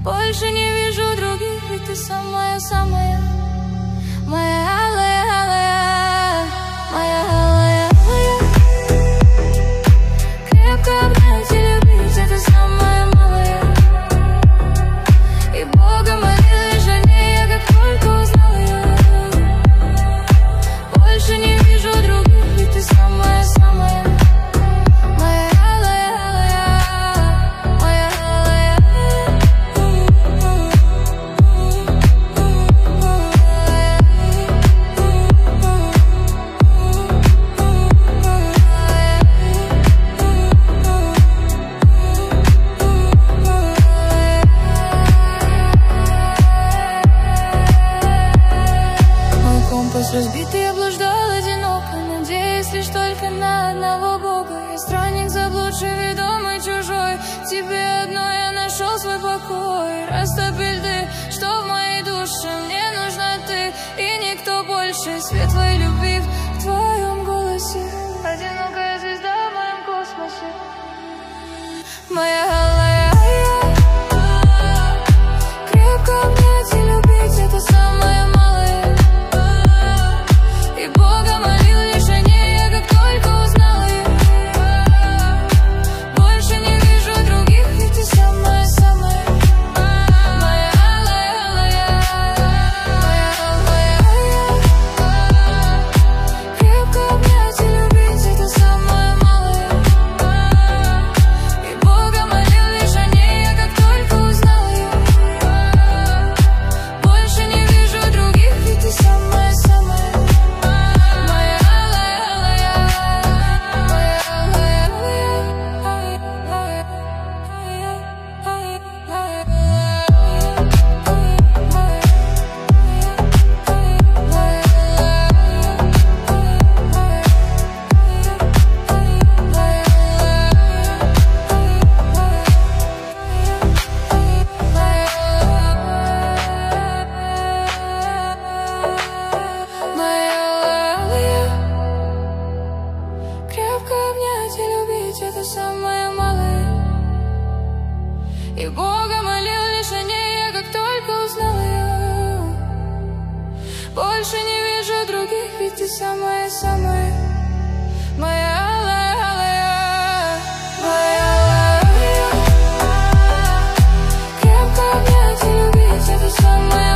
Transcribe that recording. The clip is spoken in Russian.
Больше не вижу других, ведь ты самая-самая, моя алая-алая, моя алая-алая. Крепко обнять и любить — это самое малое. И Бога молил лишь о ней, я как только узнал ее. Больше не вижу других, ведь ты самая-самая, моя алая-алая, моя алая. Мой компас разбитый, я блуждал одиноко, надеясь лишь только на одного Бога. Я странник, заблудший, ведомый чужой, в тебе одной я нашел свой покой. Растопи льды, что в моей душе, мне нужна ты и никто больше. Свет твоей любви в твоем голосе, одинокая звезда в моем космосе, моя алая. Крепко обнять и любить — это самое малое. И Бога молил лишь о ней, я как только узнал ее. Больше не вижу других, ведь ты самая-самая, моя алая-алая, моя алая. Крепко обнять и любить — это самое малое. И Бога молил лишь о ней, я как только узнал ее. Больше не вижу других, ведь ты самая-самая, моя алая-алая, моя Крепко обнять и любить — это самое малое. И Бога молил лишь о ней, я как только узнал ее. Больше не вижу других, ведь ты самая-самая, моя алая-алая, моя алая. Крепко обнять и любить — это самое